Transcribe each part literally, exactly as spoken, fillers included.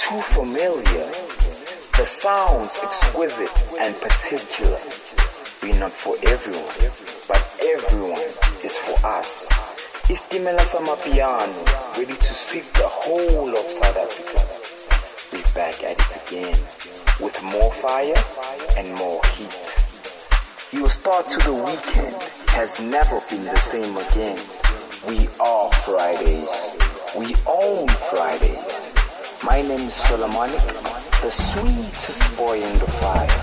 too familiar. The sounds exquisite and particular. We're not for everyone, but everyone is for us. Istimela Samapiano, ready to sweep the whole of South Africa. We're back at it again, with more fire and more heat. Your start to the weekend has never been the same again. We are Fridays. We own Fridays. My name is Philharmonic, the sweetest boy in the fire.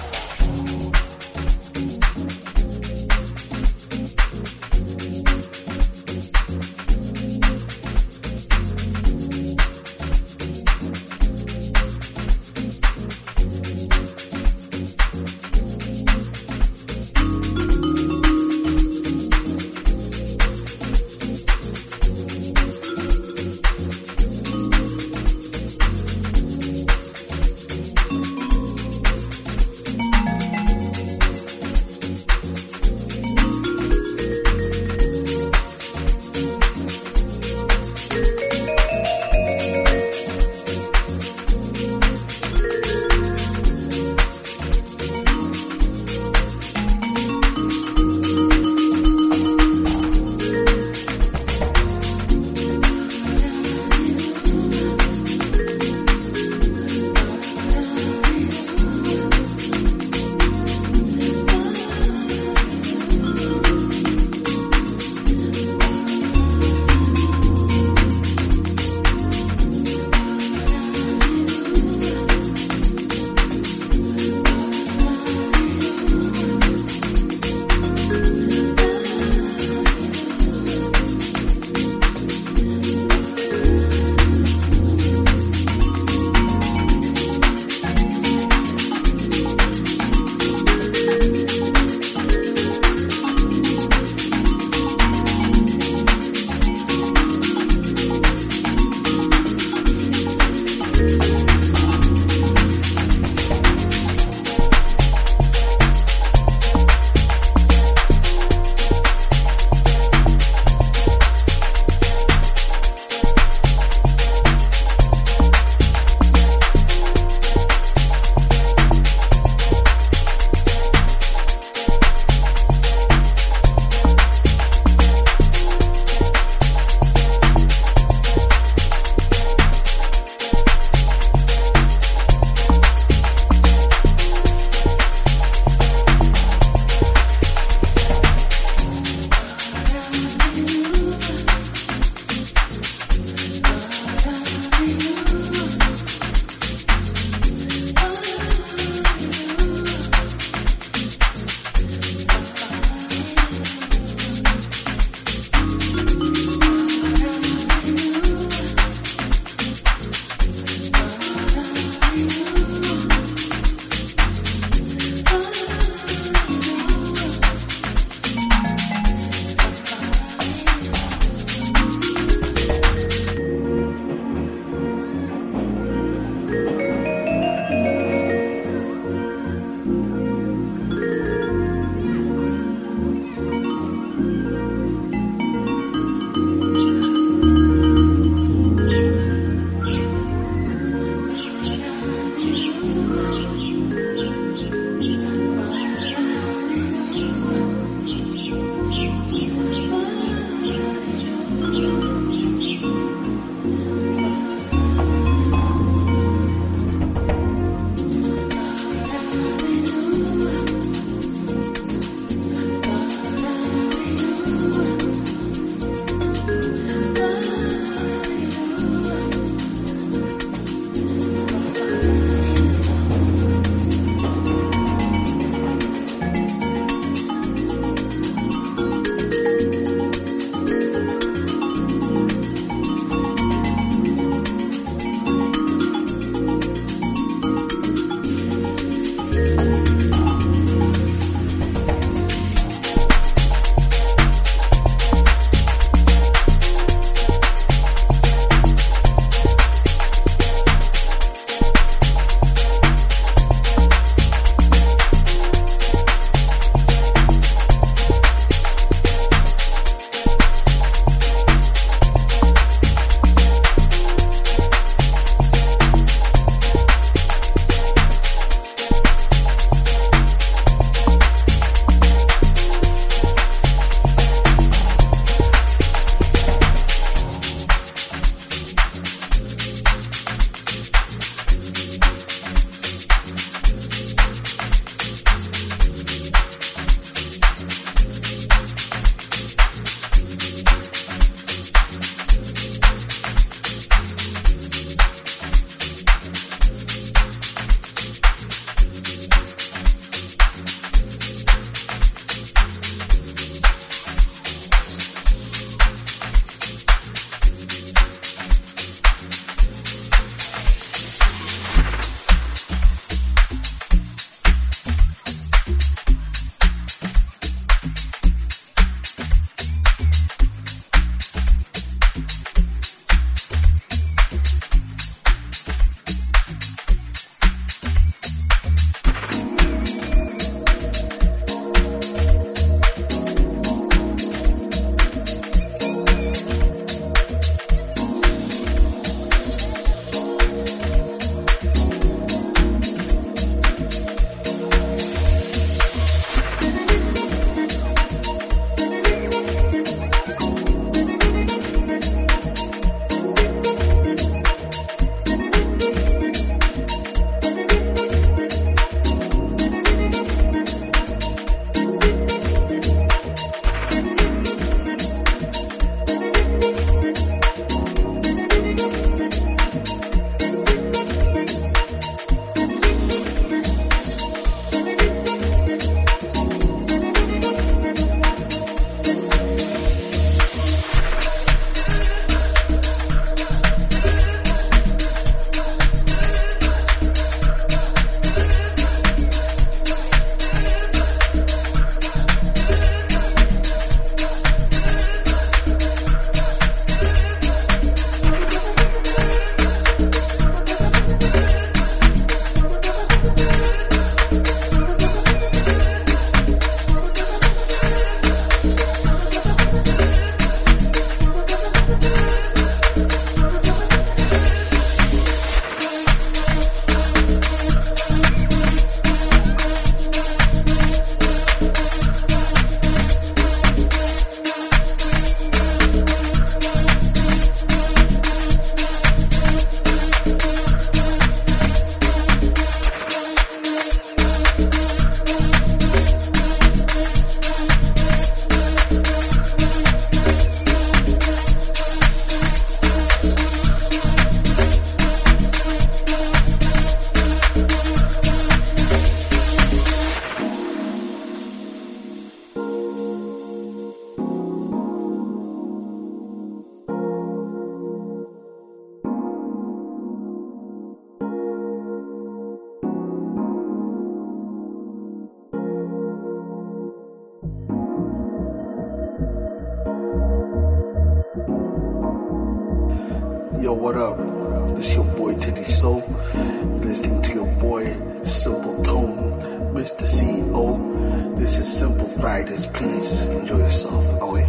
Yo, what up? This your boy Teddy Soul. You're listening to your boy Simple Tone, Mister C E O. This is Simple Fridays. Please enjoy yourself. Oh wait.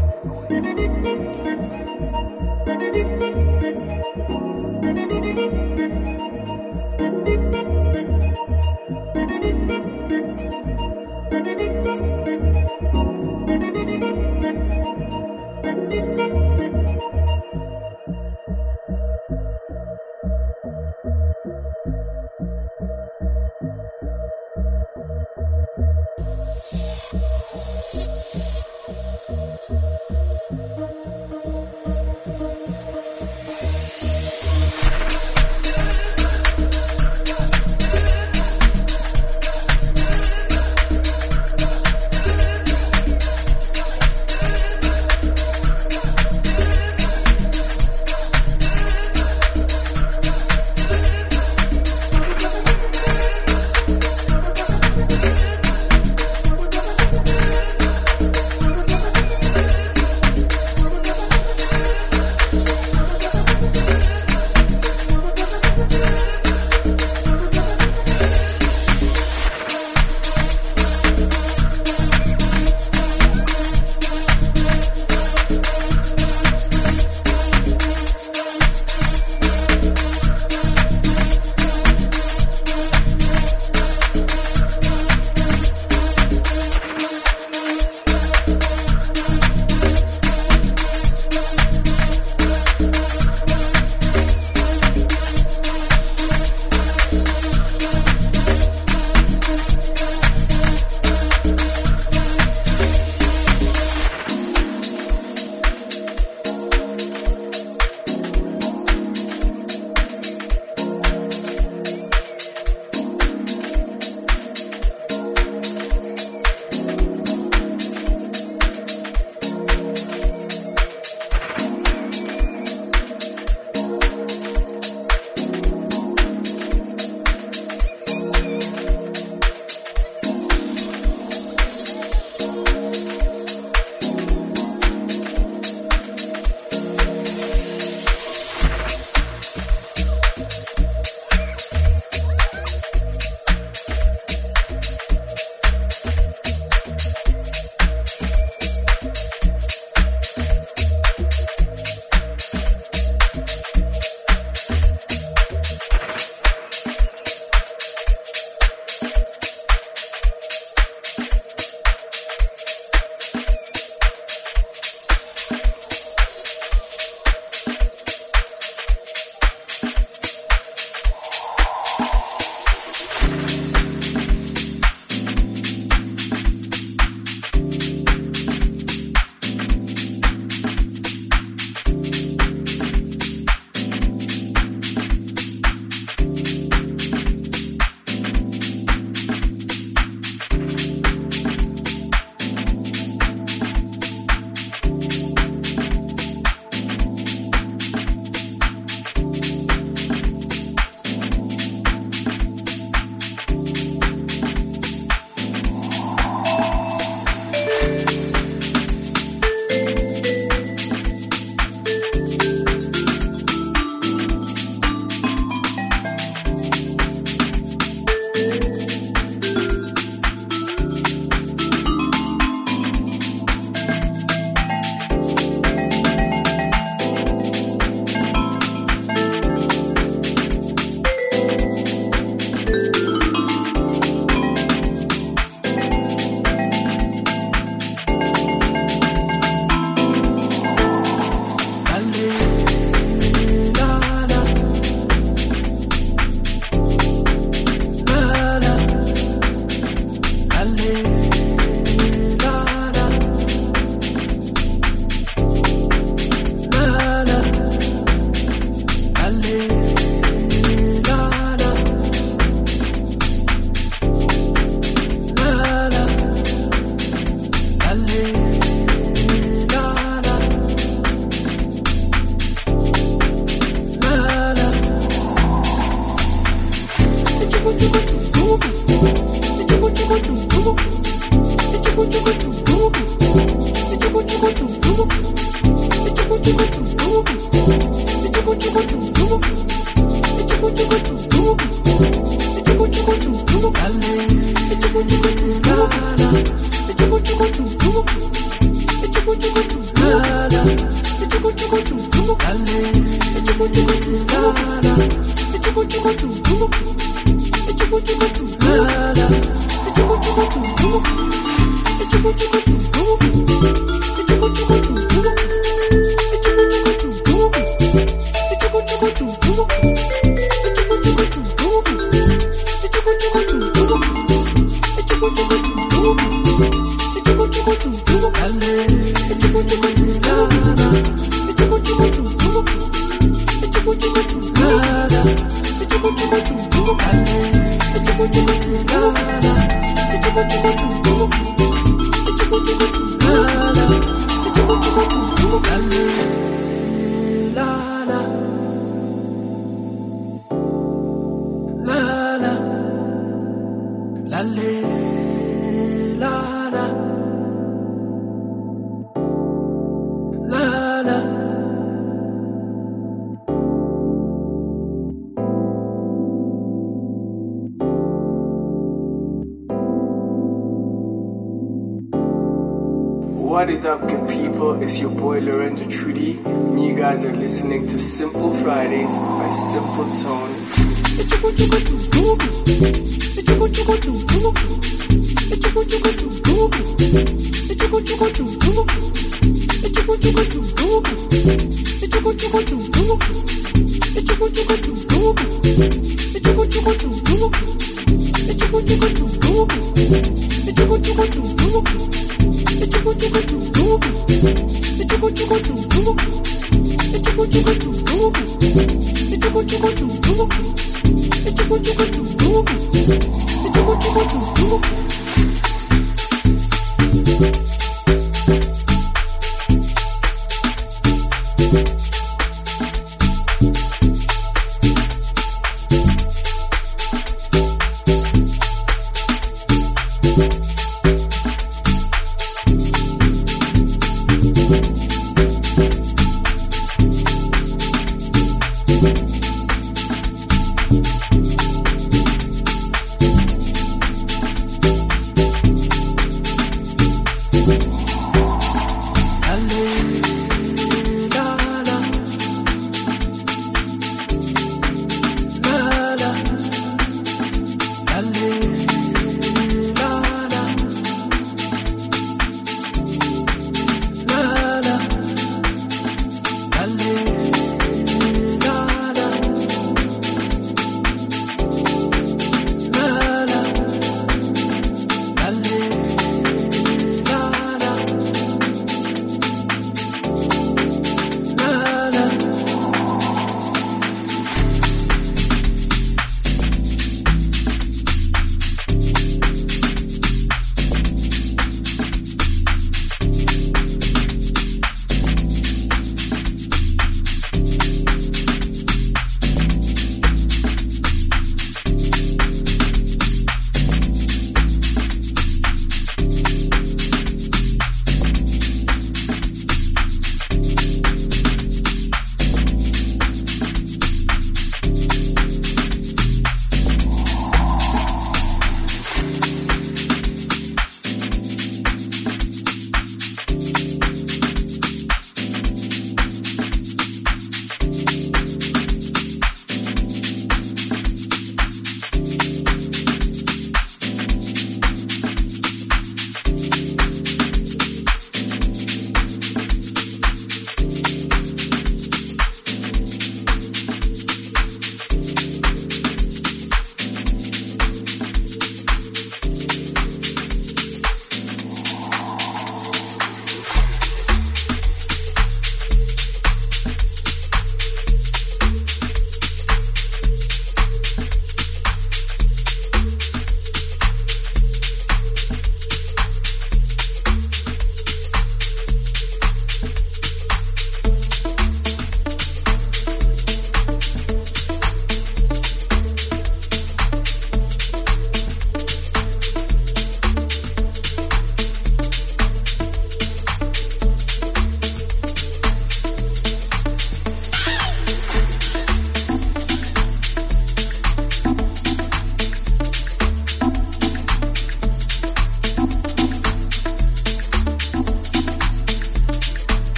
What is up, good people? It's your boy Lorenzo Trudy, and you guys are listening to Simple Fridays by Simple Tone.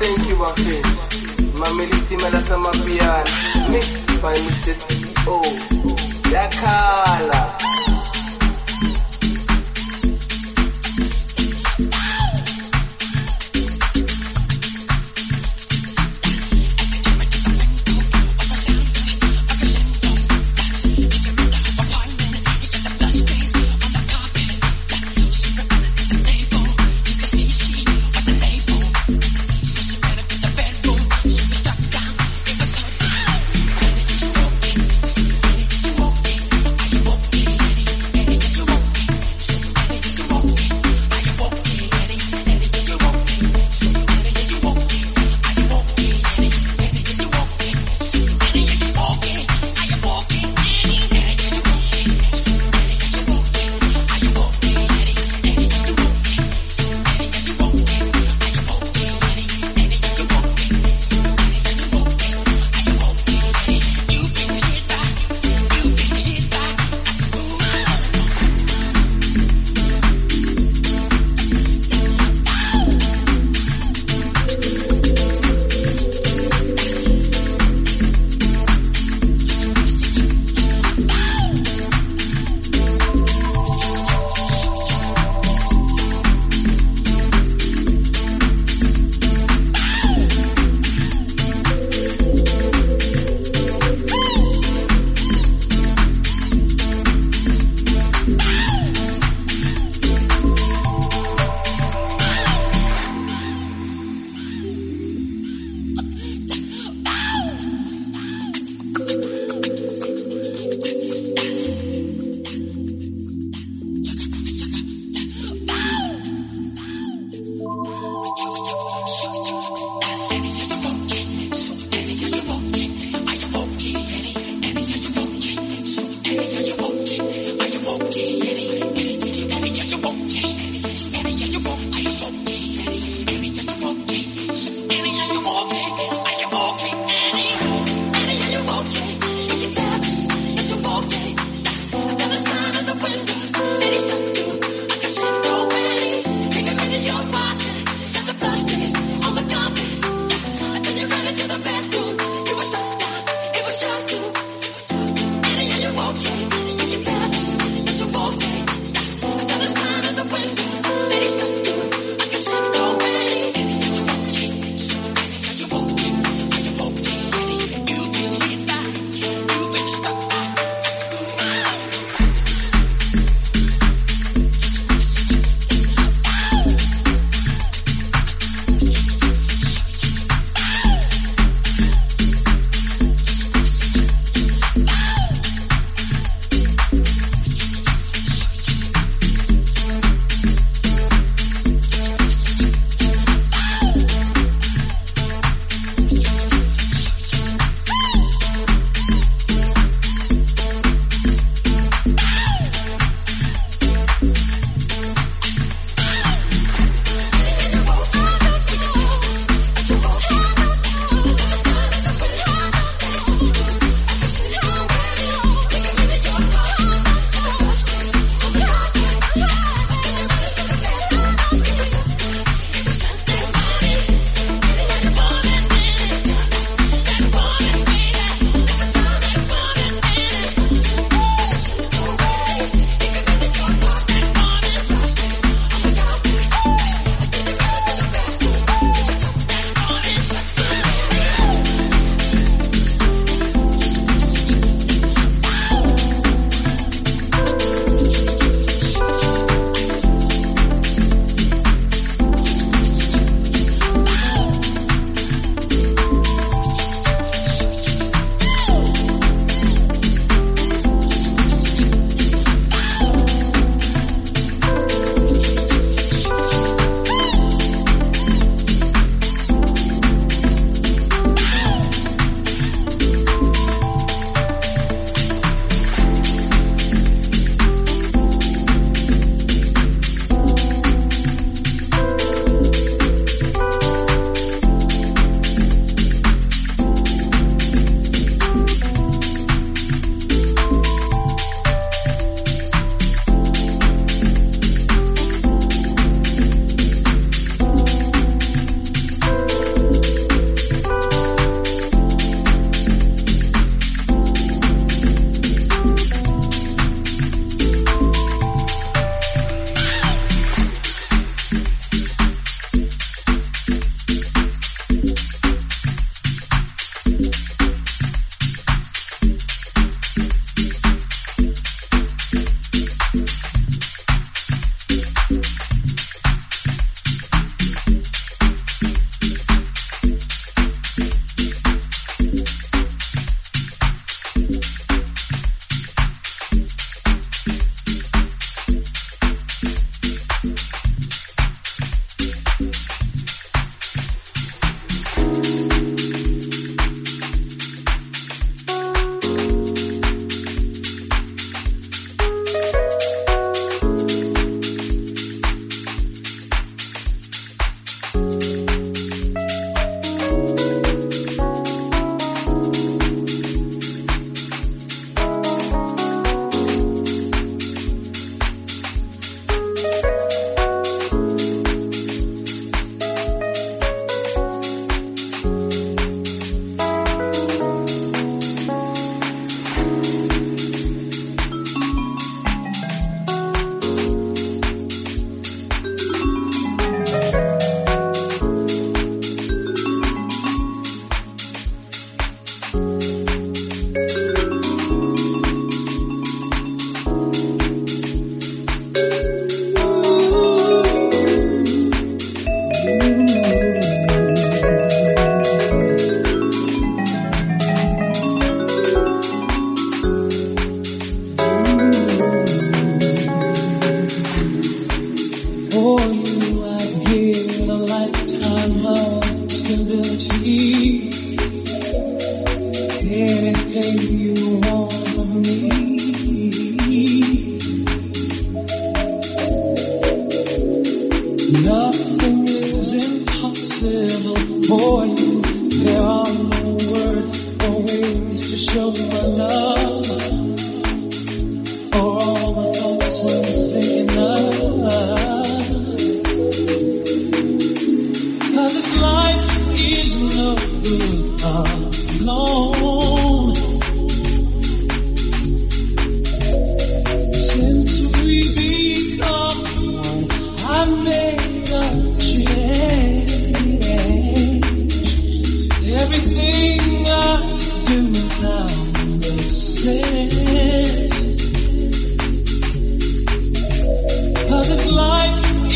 thank you, Buffett. Mameli Timela Samapian, mixed by Mister C O. Yakala. Walking,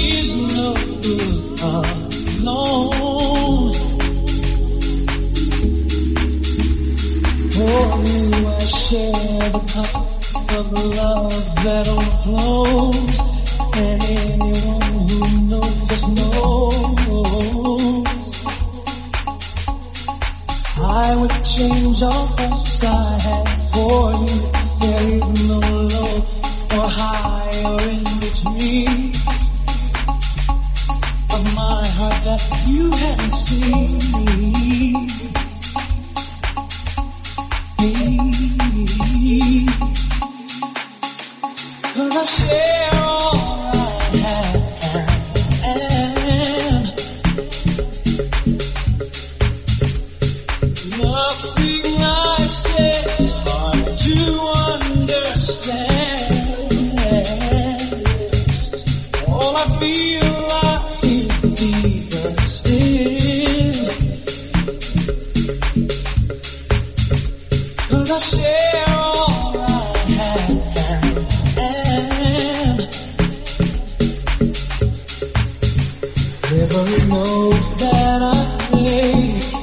is no good alone. For you I share the cup of love that overflows, and anyone who knows just knows I would change all thoughts I had for you. There is no low or high or in between of my heart that you haven't seen. Me, 'cause I share all I have. Nothing I said is hard to understand. All I feel, I feel deeper still. 'Cause I share all I have. Every note that I play,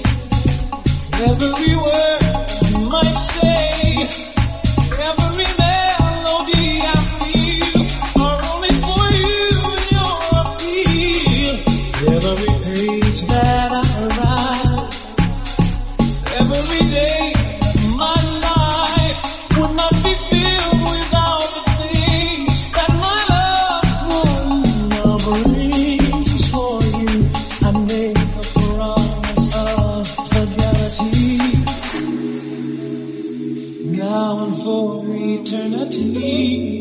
every word I might say, every melody I feel are only for you and your appeal. Every page that I write, every day my life would not be filled without the things that my love for you now brings. For you I make a promise of fidelity, now and for eternity.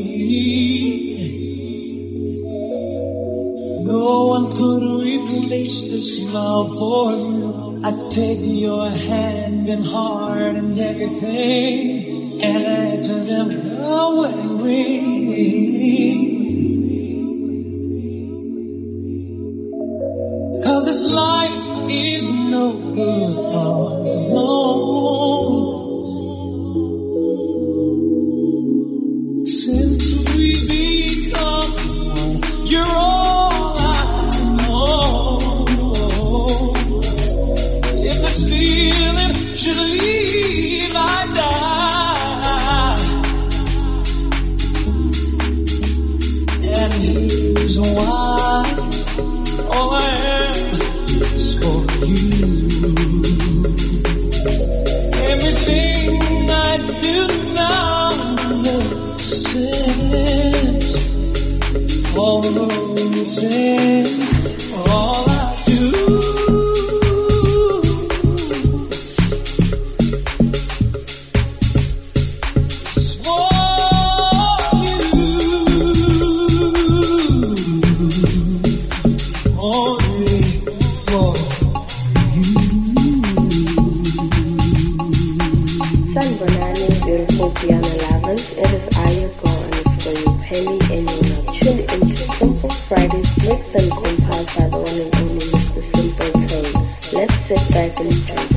No one could replace this love for you. I take your hand and heart and everything and add to them a wedding ring. 'Cause this life is no good alone. Since we become one, you're all I know. If this feeling should leave, I die. And here's why. All I am is for you. Everything I do now makes sense. All the roads end, all I do is for you. Only for you. San Bonani, beautiful piano lovers. It is I, your girl, and it's for you, Penny, and you're now tuned into Simple Fridays, mixed and compiled by the one and only Mister Simple Tone. Let's sit back and enjoy.